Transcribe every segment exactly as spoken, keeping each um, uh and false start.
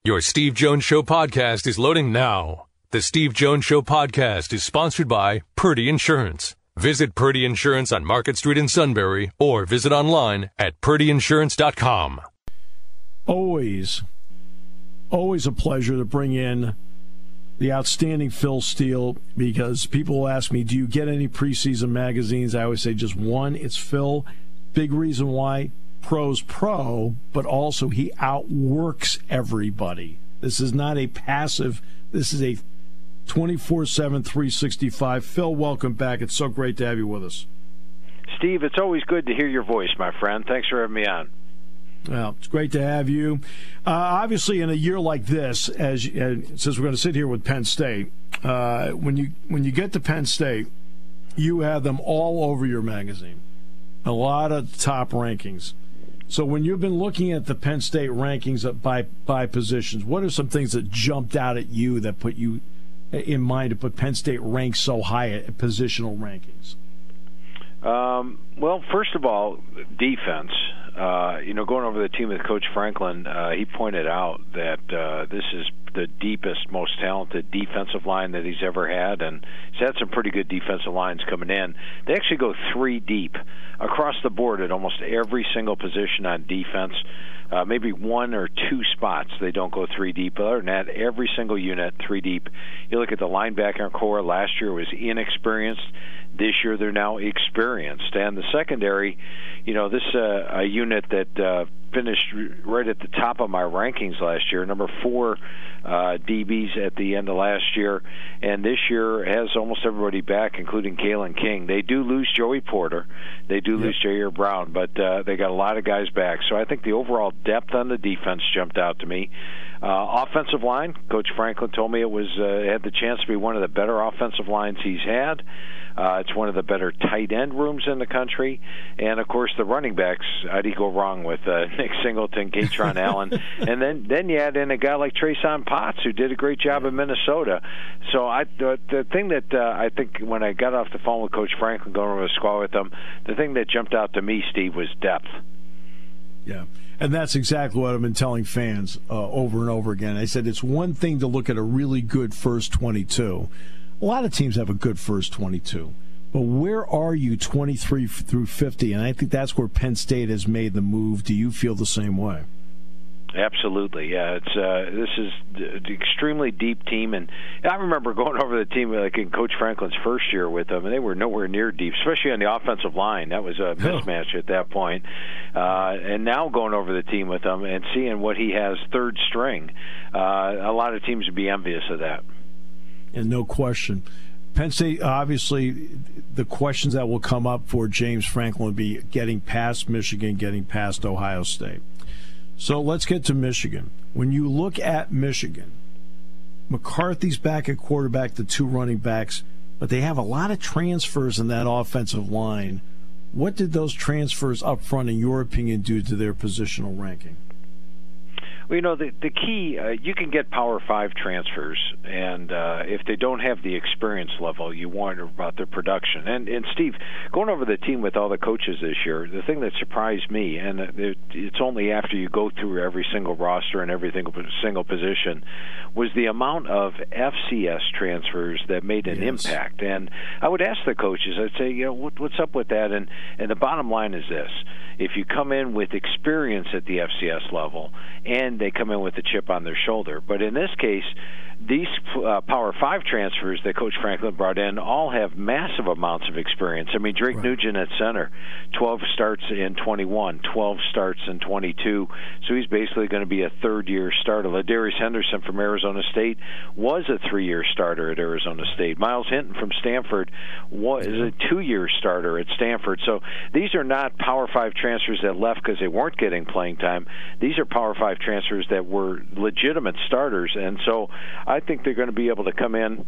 Your Steve Jones Show podcast is loading now. The Steve Jones Show podcast is sponsored by Purdy Insurance. Visit Purdy Insurance on Market Street in Sunbury or visit online at purdy insurance dot com. Always, always a pleasure to bring in the outstanding Phil Steele, because people will ask me, do you get any preseason magazines? I always say just one. It's Phil. Big reason why. Pro's pro, but also he outworks everybody. This is not a passive, this is a twenty-four seven, three sixty-five. Phil, welcome back. It's so great to have you with us. Steve, it's always good to hear your voice, my friend. Thanks for having me on. Well, it's great to have you. Uh, obviously, in a year like this, as uh, since we're going to sit here with Penn State, uh, when you when you get to Penn State, you have them all over your magazine. A lot of top rankings. So when you've been looking at the Penn State rankings by by positions, what are some things that jumped out at you that put you in mind to put Penn State ranked so high at positional rankings? Um, well, first of all, defense. Uh, you know, going over the team with Coach Franklin, uh, he pointed out that uh, this is the deepest, most talented defensive line that he's ever had, and he's had some pretty good defensive lines coming in. They actually go three deep across the board at almost every single position on defense. Uh, maybe one or two spots they don't go three deep. Other than that, every single unit three deep. You look at the linebacker core. Last year was inexperienced. This year they're now experienced. And the secondary, you know, this uh, a unit that uh, finished right at the top of my rankings last year, number four uh, D Bs at the end of last year, and this year has almost everybody back, including Kalen King. They do lose Joey Porter. They do yep. lose Jair Brown, but uh, they got a lot of guys back. So I think the overall depth on the defense jumped out to me. Uh, offensive line, Coach Franklin told me it was uh, had the chance to be one of the better offensive lines he's had. Uh, it's one of the better tight end rooms in the country. And, of course, the running backs, how do you go wrong with uh, Nick Singleton, Gatron Allen? And then, then you add in a guy like Trason Potts, who did a great job in Minnesota. So I, the, the thing that uh, I think when I got off the phone with Coach Franklin, going over the squad with him, the thing that jumped out to me, Steve, was depth. Yeah. And that's exactly what I've been telling fans uh, over and over again. I said it's one thing to look at a really good first twenty-two. A lot of teams have a good first twenty-two. But where are you twenty-three through fifty? And I think that's where Penn State has made the move. Do you feel the same way? Absolutely, yeah. It's uh, this is an extremely deep team, and I remember going over the team like in Coach Franklin's first year with them, and they were nowhere near deep, especially on the offensive line. That was a mismatch at that point. Uh, and now going over the team with them and seeing what he has third string, uh, a lot of teams would be envious of that. And no question. Penn State, obviously, the questions that will come up for James Franklin would be getting past Michigan, getting past Ohio State. So let's get to Michigan. When you look at Michigan, McCarthy's back at quarterback, the two running backs, but they have a lot of transfers in that offensive line. What did those transfers up front, in your opinion, do to their positional ranking? Well, you know, the the key, uh, you can get Power Five transfers, and uh, if they don't have the experience level, you wonder about their production. And, and Steve, going over the team with all the coaches this year, the thing that surprised me, and it, it's only after you go through every single roster and every single, single position, was the amount of F C S transfers that made an yes. impact. And I would ask the coaches, I'd say, you know, what, what's up with that? And, and the bottom line is this. If you come in with experience at the F C S level, and they come in with a chip on their shoulder. But in this case, these uh, Power Five transfers that Coach Franklin brought in all have massive amounts of experience. I mean, Drake right. Nugent at center, twelve starts in twenty-one, twelve starts in twenty-two, so he's basically going to be a third-year starter. Ladarius Henderson from Arizona State was a three-year starter at Arizona State. Miles Hinton from Stanford was a two-year starter at Stanford. So these are not Power Five transfers that left because they weren't getting playing time. These are Power Five transfers that were legitimate starters, and so I think they're going to be able to come in.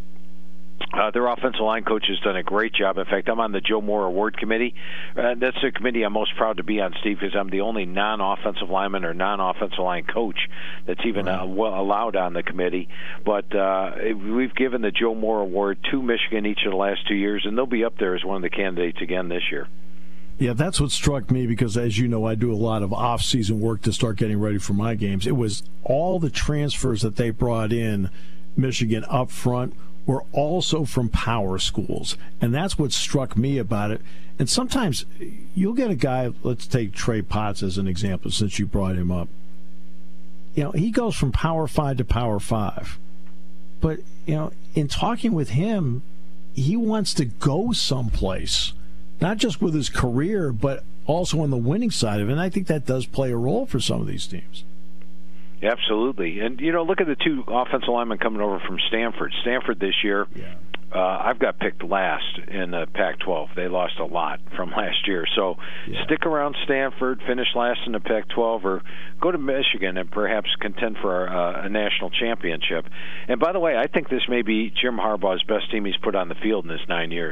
Uh, their offensive line coach has done a great job. In fact, I'm on the Joe Moore Award Committee. Uh, that's the committee I'm most proud to be on, Steve, because I'm the only non-offensive lineman or non-offensive line coach that's even uh, well allowed on the committee. But uh, we've given the Joe Moore Award to Michigan each of the last two years, and they'll be up there as one of the candidates again this year. Yeah, that's what struck me because, as you know, I do a lot of off-season work to start getting ready for my games. It was all the transfers that they brought in, Michigan, up front, were also from power schools. And that's what struck me about it. And sometimes you'll get a guy, let's take Trey Potts as an example, since you brought him up. You know, he goes from Power Five to Power Five. But, you know, in talking with him, he wants to go someplace. Not just with his career, but also on the winning side of it. And I think that does play a role for some of these teams. Absolutely. And, you know, look at the two offensive linemen coming over from Stanford. Stanford this year, yeah. uh, I've got picked last in the Pac twelve. They lost a lot from last year. So yeah. stick around Stanford, finish last in the Pac twelve, or go to Michigan and perhaps contend for a, a national championship. And, by the way, I think this may be Jim Harbaugh's best team he's put on the field in his nine years.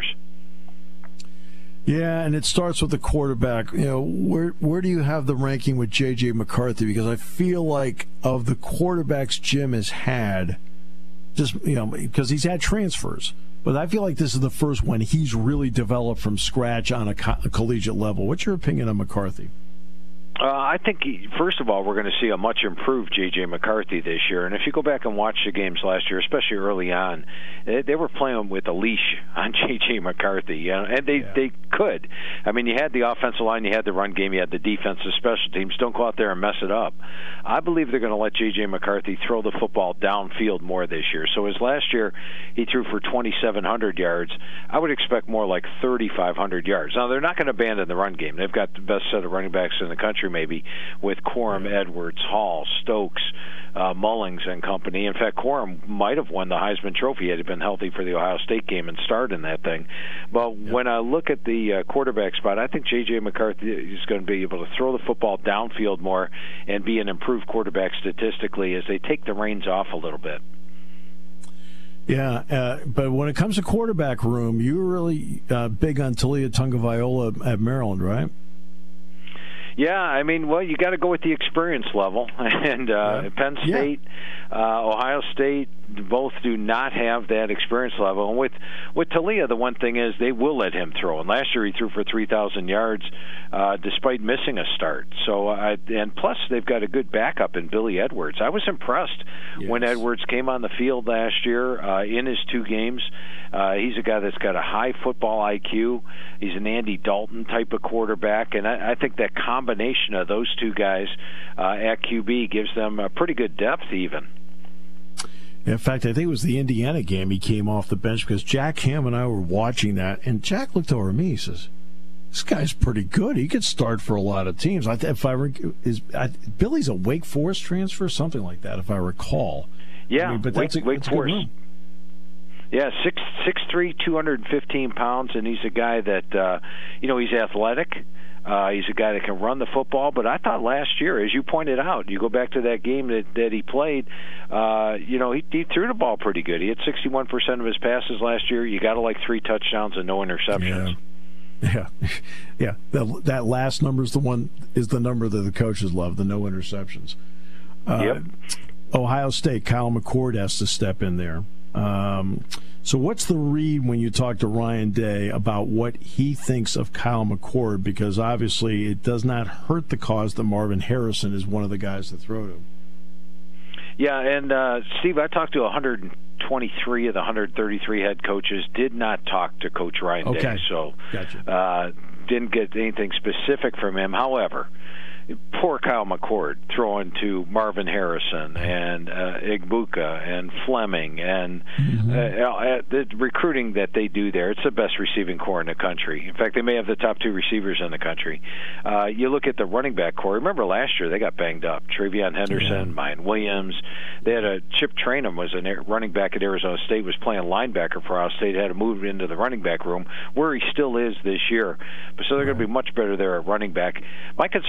Yeah, and it starts with the quarterback. You know, where where do you have the ranking with J J. McCarthy? Because I feel like of the quarterbacks Jim has had, just you know, because he's had transfers, but I feel like this is the first one he's really developed from scratch on a, co- a collegiate level. What's your opinion on McCarthy? Uh, I think, first of all, we're going to see a much improved J J. McCarthy this year. And if you go back and watch the games last year, especially early on, they, they were playing with a leash on J J. McCarthy. You know, and they, yeah. they could. I mean, you had the offensive line, you had the run game, you had the defensive special teams. Don't go out there and mess it up. I believe they're going to let J J. McCarthy throw the football downfield more this year. So as last year he threw for twenty-seven hundred yards, I would expect more like thirty-five hundred yards. Now, they're not going to abandon the run game. They've got the best set of running backs in the country, maybe, with Corum, Edwards, Hall, Stokes, uh, Mullings, and company. In fact, Corum might have won the Heisman Trophy had he been healthy for the Ohio State game and starred in that thing. But yep. when I look at the uh, quarterback spot, I think J J. McCarthy is going to be able to throw the football downfield more and be an improved quarterback statistically as they take the reins off a little bit. Yeah, uh, but when it comes to quarterback room, you were really uh, big on Taulia Tagovailoa at Maryland, right? Yeah, I mean, well, you got to go with the experience level. And uh, yeah. Penn State, yeah. uh, Ohio State, both do not have that experience level. And with with Taulia, the one thing is they will let him throw. And last year he threw for three thousand yards uh, despite missing a start. So, uh, and plus they've got a good backup in Billy Edwards. I was impressed yes. when Edwards came on the field last year uh, in his two games. Uh, he's a guy that's got a high football I Q. He's an Andy Dalton type of quarterback, and I, I think that combination of those two guys uh, at Q B gives them a pretty good depth even. In fact, I think it was the Indiana game he came off the bench because Jack Ham and I were watching that, and Jack looked over at me. He says, "This guy's pretty good. He could start for a lot of teams." I, if I is I, Billy's a Wake Forest transfer, something like that, if I recall. Yeah, I mean, but Wake, that's a, Wake that's Forest. A good room. Yeah, six six three, two hundred fifteen pounds, and he's a guy that uh, you know he's athletic. Uh, he's a guy that can run the football, but I thought last year, as you pointed out, you go back to that game that, that he played, uh, you know, he, he threw the ball pretty good. He had sixty-one percent of his passes last year. You got to like three touchdowns and no interceptions. Yeah, yeah, yeah. That, that last number is the one is the number that the coaches love, the no interceptions. Uh, yep. Ohio State, Kyle McCord has to step in there. Um, so what's the read when you talk to Ryan Day about what he thinks of Kyle McCord? Because obviously it does not hurt the cause that Marvin Harrison is one of the guys to throw to. Yeah, and uh, Steve, I talked to one hundred twenty-three of the one hundred thirty-three head coaches, did not talk to Coach Ryan okay. Day, so gotcha. uh, didn't get anything specific from him. However, poor Kyle McCord throwing to Marvin Harrison and uh, Igbuka and Fleming and mm-hmm. uh, uh, the recruiting that they do there. It's the best receiving core in the country. In fact, they may have the top two receivers in the country. Uh, you look at the running back core. Remember last year they got banged up. Travion Henderson, yeah. Mayan Williams. They had a Chip Trainum was a running back at Arizona State, was playing linebacker for Ohio State, had to move into the running back room where he still is this year. So they're right. going to be much better there at running back. My concern would be the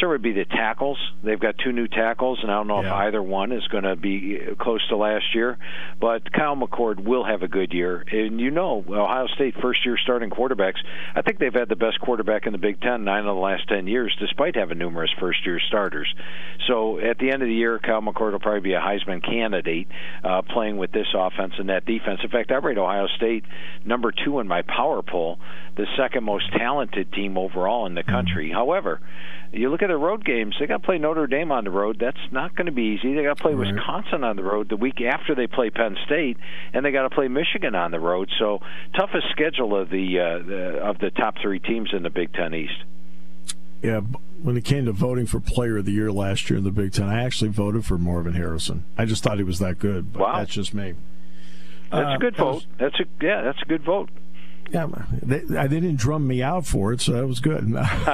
at tackles. They've got two new tackles, and I don't know yeah. if either one is going to be close to last year. But Kyle McCord will have a good year. And you know, Ohio State first-year starting quarterbacks, I think they've had the best quarterback in the Big Ten nine of the last ten years, despite having numerous first-year starters. So at the end of the year, Kyle McCord will probably be a Heisman candidate uh, playing with this offense and that defense. In fact, I rate Ohio State number two in my power poll, the second most talented team overall in the country. However, you look at their road games, they got to play Notre Dame on the road. That's not going to be easy. They got to play right. Wisconsin on the road the week after they play Penn State, and they got to play Michigan on the road. So toughest schedule of the, uh, the of the top three teams in the Big Ten East. Yeah, when it came to voting for Player of the Year last year in the Big Ten, I actually voted for Marvin Harrison. I just thought he was that good, but wow. that's just me. That's uh, a good vote. Was, that's a yeah, that's a good vote. Yeah, they, they didn't drum me out for it, so that was good.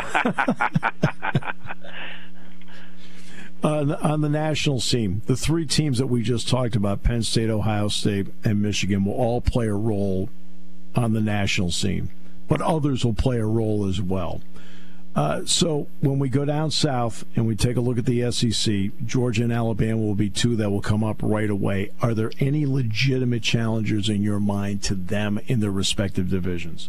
uh, on the national scene, the three teams that we just talked about, Penn State, Ohio State, and Michigan, will all play a role on the national scene, but others will play a role as well. Uh, so when we go down south and we take a look at the S E C, Georgia and Alabama will be two that will come up right away. Are there any legitimate challengers in your mind to them in their respective divisions?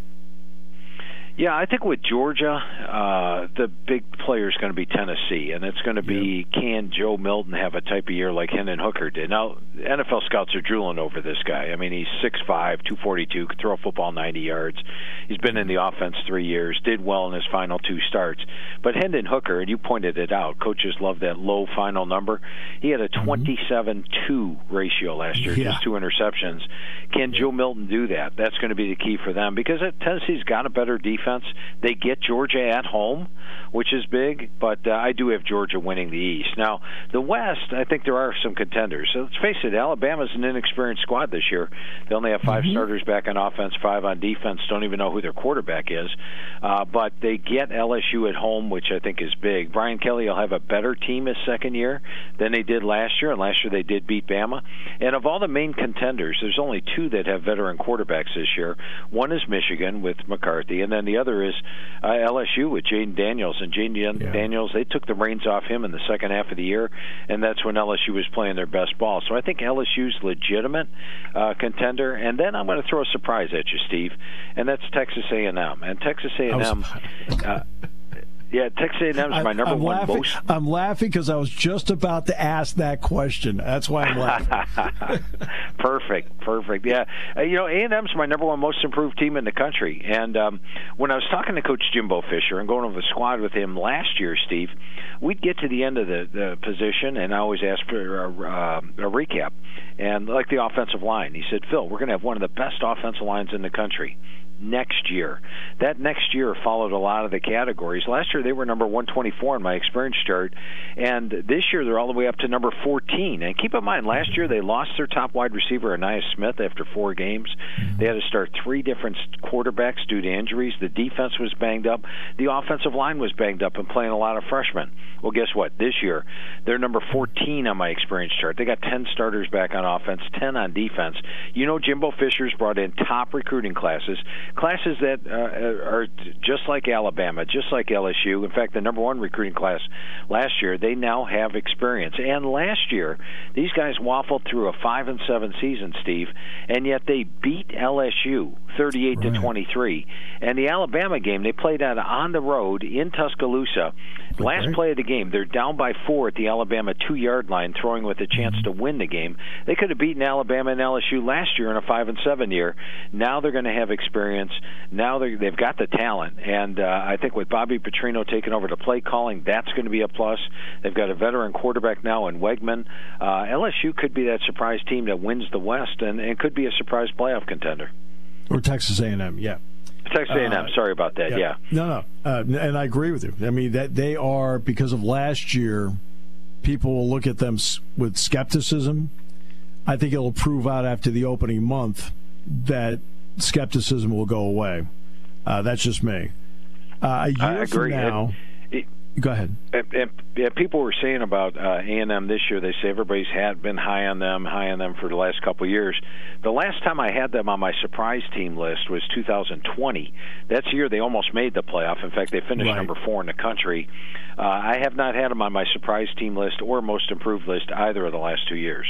Yeah, I think with Georgia, uh, the big player is going to be Tennessee, and it's going to be, yeah. can Joe Milton have a type of year like Hendon Hooker did? Now, N F L scouts are drooling over this guy. I mean, he's six five, two forty-two, could throw a football ninety yards. He's been in the offense three years, did well in his final two starts. But Hendon Hooker, and you pointed it out, coaches love that low final number. He had a twenty-seven two ratio last year, yeah. just two interceptions. Can Joe Milton do that? That's going to be the key for them, because Tennessee's got a better defense. They get Georgia at home, which is big, but uh, I do have Georgia winning the East. Now, the West, I think there are some contenders. So let's face it, Alabama's an inexperienced squad this year. They only have five mm-hmm. starters back on offense, five on defense, don't even know who their quarterback is. Uh, but they get L S U at home, which I think is big. Brian Kelly will have a better team his second year than they did last year, and last year they did beat Bama. And of all the main contenders, there's only two that have veteran quarterbacks this year. One is Michigan with McCarthy, and then the other is uh, L S U with Jaden Daniels. And Jaden yeah. Daniels, they took the reins off him in the second half of the year, and that's when L S U was playing their best ball. So I think L S U's legitimate uh, contender. And then I'm going to throw a surprise at you, Steve, and that's Texas A and M. And Texas A and M... Uh, Yeah, Texas A and M is my number I'm one laughing, most. I'm laughing because I was just about to ask that question. That's why I'm laughing. Perfect, perfect. Yeah, uh, you know, A and M's my number one most improved team in the country. And um, when I was talking to Coach Jimbo Fisher and going over the squad with him last year, Steve, we'd get to the end of the, the position, and I always ask for a, uh, a recap. And like the offensive line, he said, Phil, we're going to have one of the best offensive lines in the country next year. That next year followed a lot of the categories. Last year they were number one twenty-four in my experience chart, and this year they're all the way up to number fourteen. And keep in mind, last year they lost their top wide receiver, Anais Smith, after four games. They had to start three different quarterbacks due to injuries. The defense was banged up. The offensive line was banged up and playing a lot of freshmen. Well, guess what? This year they're number fourteen on my experience chart. They got ten starters back on offense, ten on defense. You know, Jimbo Fisher's brought in top recruiting classes. Classes that uh, are just like Alabama, just like L S U. In fact, the number one recruiting class last year, they now have experience. And last year, these guys waffled through a five and seven season, Steve, and yet they beat L S U thirty-eight to twenty-three. And the Alabama game, they played out on the road in Tuscaloosa. Okay. Last play of the game, they're down by four at the Alabama two-yard line, throwing with a chance to win the game. They could have beaten Alabama and L S U last year in a five and seven year. Now they're going to have experience. Now they've got the talent, and uh, I think with Bobby Petrino taking over the play calling, that's going to be a plus. They've got a veteran quarterback now in Wegman. Uh, L S U could be that surprise team that wins the West and, and could be a surprise playoff contender. Or Texas A and M, yeah. Texas A and M, uh, sorry about that, yeah. yeah. No, no, uh, and I agree with you. I mean, that they are, because of last year, people will look at them with skepticism. I think it'll prove out after the opening month that skepticism will go away. Uh, that's just me. Uh, a year I agree. from now, it, it, Go ahead. And, and, and people were saying about uh, A and M this year, they say everybody's had been high on them, high on them for the last couple of years. The last time I had them on my surprise team list was two thousand twenty. That's the year they almost made the playoff. In fact, they finished right. number four in the country. Uh, I have not had them on my surprise team list or most improved list either of the last two years.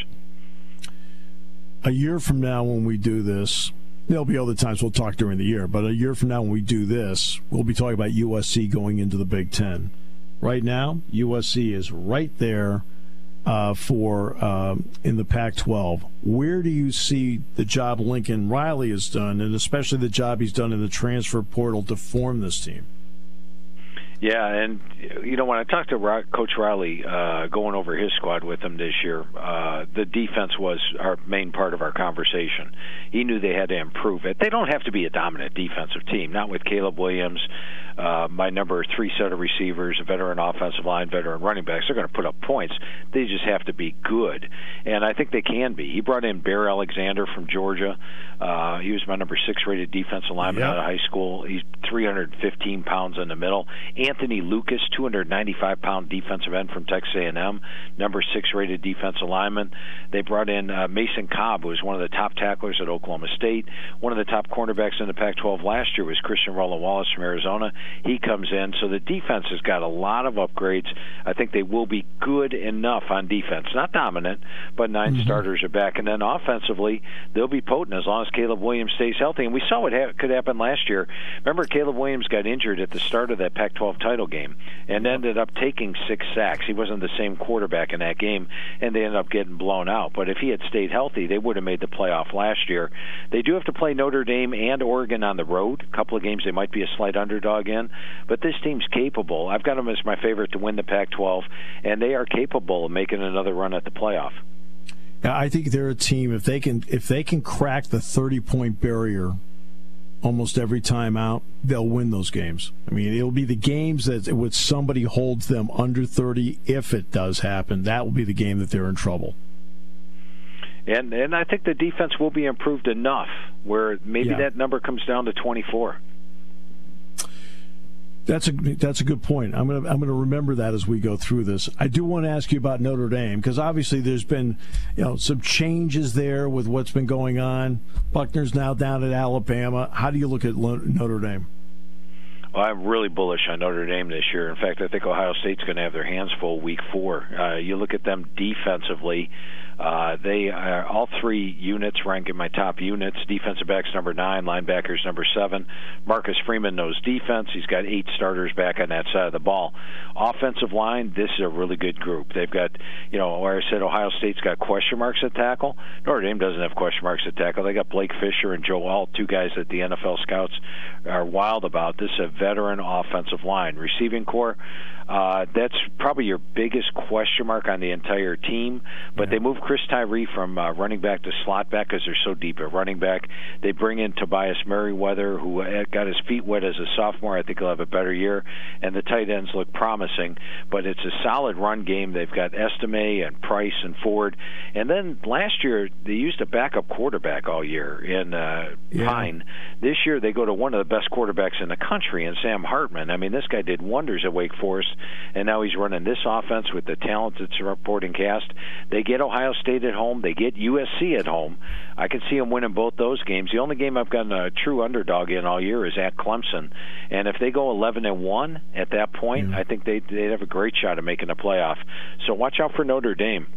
A year from now when we do this, there'll be other times we'll talk during the year, but a year from now when we do this, we'll be talking about U S C going into the Big Ten. Right now, U S C is right there uh, for uh, in the Pac twelve. Where do you see the job Lincoln Riley has done, and especially the job he's done in the transfer portal to form this team? Yeah, and, you know, when I talked to Coach Riley uh, going over his squad with him this year, uh, the defense was our main part of our conversation. He knew they had to improve it. They don't have to be a dominant defensive team, not with Caleb Williams, uh, my number three set of receivers, a veteran offensive line, veteran running backs. They're going to put up points. They just have to be good, and I think they can be. He brought in Bear Alexander from Georgia. Uh, he was my number six rated defensive lineman yep. out of high school. He's three hundred fifteen pounds in the middle. Anthony Lucas, two hundred ninety-five pound defensive end from Texas A and M, number six rated defensive lineman. They brought in uh, Mason Cobb, who was one of the top tacklers at Oklahoma State. One of the top cornerbacks in the Pac twelve last year was Christian Roland-Wallace from Arizona. He comes in. So the defense has got a lot of upgrades. I think they will be good enough on defense. Not dominant, but nine mm-hmm. starters are back. And then offensively, they'll be potent as long as Caleb Williams stays healthy. And we saw what ha- could happen last year. Remember, Caleb Williams got injured at the start of that Pac twelve title game and ended up taking six sacks. He wasn't the same quarterback in that game, and they ended up getting blown out. But if he had stayed healthy, they would have made the playoff last year. They do have to play Notre Dame and Oregon on the road. A couple of games they might be a slight underdog in, but this team's capable. I've got them as my favorite to win the Pac twelve, and they are capable of making another run at the playoff. I think they're a team, if they can if they can crack the thirty-point barrier almost every time out, they'll win those games. I mean, it'll be the games that with somebody holds them under thirty. If it does happen, that will be the game that they're in trouble. And and I think the defense will be improved enough where maybe yeah. that number comes down to twenty-four. That's a that's a good point. I'm gonna I'm gonna remember that as we go through this. I do want to ask you about Notre Dame because obviously there's been you know some changes there with what's been going on. Buckner's now down at Alabama. How do you look at Notre Dame? Well, I'm really bullish on Notre Dame this year. In fact, I think Ohio State's going to have their hands full week four. Uh, you look at them defensively. Uh, they are all three units rank in my top units. Defensive backs number nine, linebackers number seven. Marcus Freeman knows defense. He's got eight starters back on that side of the ball. Offensive line, this is a really good group. They've got, you know, where I said Ohio State's got question marks at tackle. Notre Dame doesn't have question marks at tackle. They got Blake Fisher and Joe Alt, two guys that the N F L scouts are wild about. This is a veteran offensive line. Receiving core, uh, that's probably your biggest question mark on the entire team. But yeah. they move Chris Tyree from uh, running back to slot back because they're so deep at running back. They bring in Tobias Merriweather, who got his feet wet as a sophomore. I think he'll have a better year. And the tight ends look promising. But it's a solid run game. They've got Estime and Price and Ford. And then last year, they used a backup quarterback all year in uh, yeah. Pine. This year, they go to one of the best quarterbacks in the country, in Sam Hartman. I mean, this guy did wonders at Wake Forest, and now he's running this offense with the talented supporting cast. They get Ohio State at home. They get U S C at home. I can see them winning both those games. The only game I've gotten a true underdog in all year is at Clemson. And if they go eleven and one at that point, yeah. I think they'd, they'd have a great shot at making a playoff. So watch out for Notre Dame.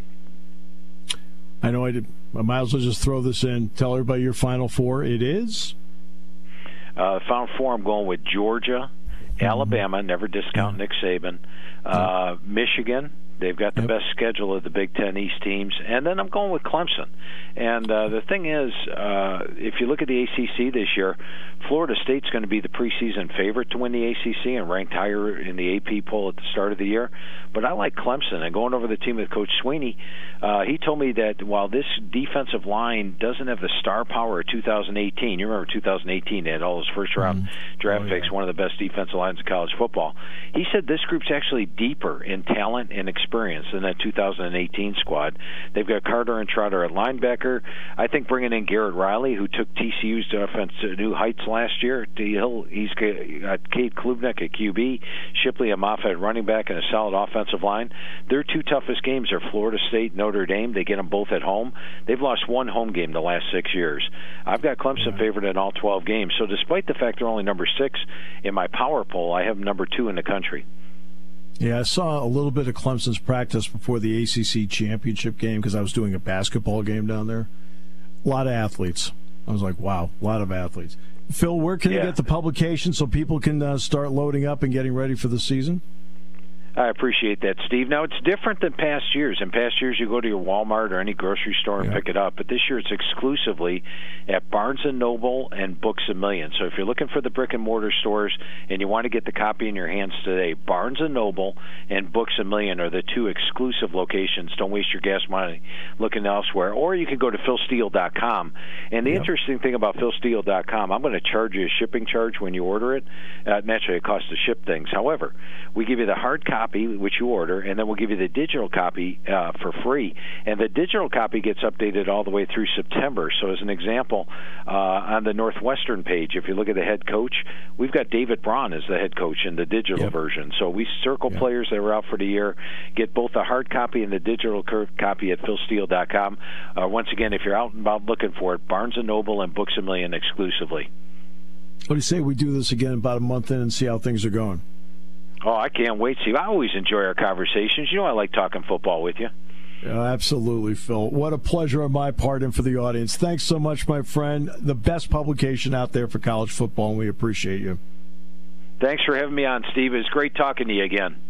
I know I did. I might as well just throw this in. Tell everybody your Final Four. It is? Uh, Final Four, I'm going with Georgia, mm-hmm. Alabama, never discount Nick Saban, uh, yep. Michigan. They've got the yep. best schedule of the Big Ten East teams. And then I'm going with Clemson. And uh, the thing is, uh, if you look at the A C C this year, Florida State's going to be the preseason favorite to win the A C C and ranked higher in the A P poll at the start of the year. But I like Clemson. And going over the team with Coach Sweeney, uh, he told me that while this defensive line doesn't have the star power of two thousand eighteen, you remember two thousand eighteen, they had all those first-round mm-hmm. draft oh, picks, yeah. one of the best defensive lines in college football. He said this group's actually deeper in talent and experience experience in that two thousand eighteen squad. They've got Carter and Trotter at linebacker. I think bringing in Garrett Riley, who took T C U's offense to new heights last year. He'll, he's got Cade Klubnik at Q B, Shipley and Moffitt at running back, and a solid offensive line. Their two toughest games are Florida State, Notre Dame. They get them both at home. They've lost one home game the last six years. I've got Clemson favored in all twelve games. So despite the fact they're only number six in my power poll, I have them number two in the country. Yeah, I saw a little bit of Clemson's practice before the A C C championship game because I was doing a basketball game down there. A lot of athletes. I was like, wow, a lot of athletes. Phil, where can yeah. you get the publication so people can uh, start loading up and getting ready for the season? I appreciate that, Steve. Now, it's different than past years. In past years, you go to your Walmart or any grocery store and yeah. pick it up. But this year, it's exclusively at Barnes and Noble and Books A Million. So if you're looking for the brick-and-mortar stores and you want to get the copy in your hands today, Barnes and Noble and Books A Million are the two exclusive locations. Don't waste your gas money looking elsewhere. Or you can go to phil steele dot com. And the yep. interesting thing about phil steele dot com, I'm going to charge you a shipping charge when you order it. Uh, naturally, it costs to ship things. However, we give you the hard copy, which you order, and then we'll give you the digital copy uh, for free. And the digital copy gets updated all the way through September. So as an example, uh, on the Northwestern page, if you look at the head coach, we've got David Braun as the head coach in the digital yep. version. So we circle yep. players that were out for the year, get both the hard copy and the digital copy at phil steele dot com. Uh, once again, if you're out and about looking for it, Barnes and Noble and Books A Million exclusively. What do you say we do this again about a month in and see how things are going? Oh, I can't wait, Steve. I always enjoy our conversations. You know I like talking football with you. Yeah, absolutely, Phil. What a pleasure on my part and for the audience. Thanks so much, my friend. The best publication out there for college football, and we appreciate you. Thanks for having me on, Steve. It's great talking to you again.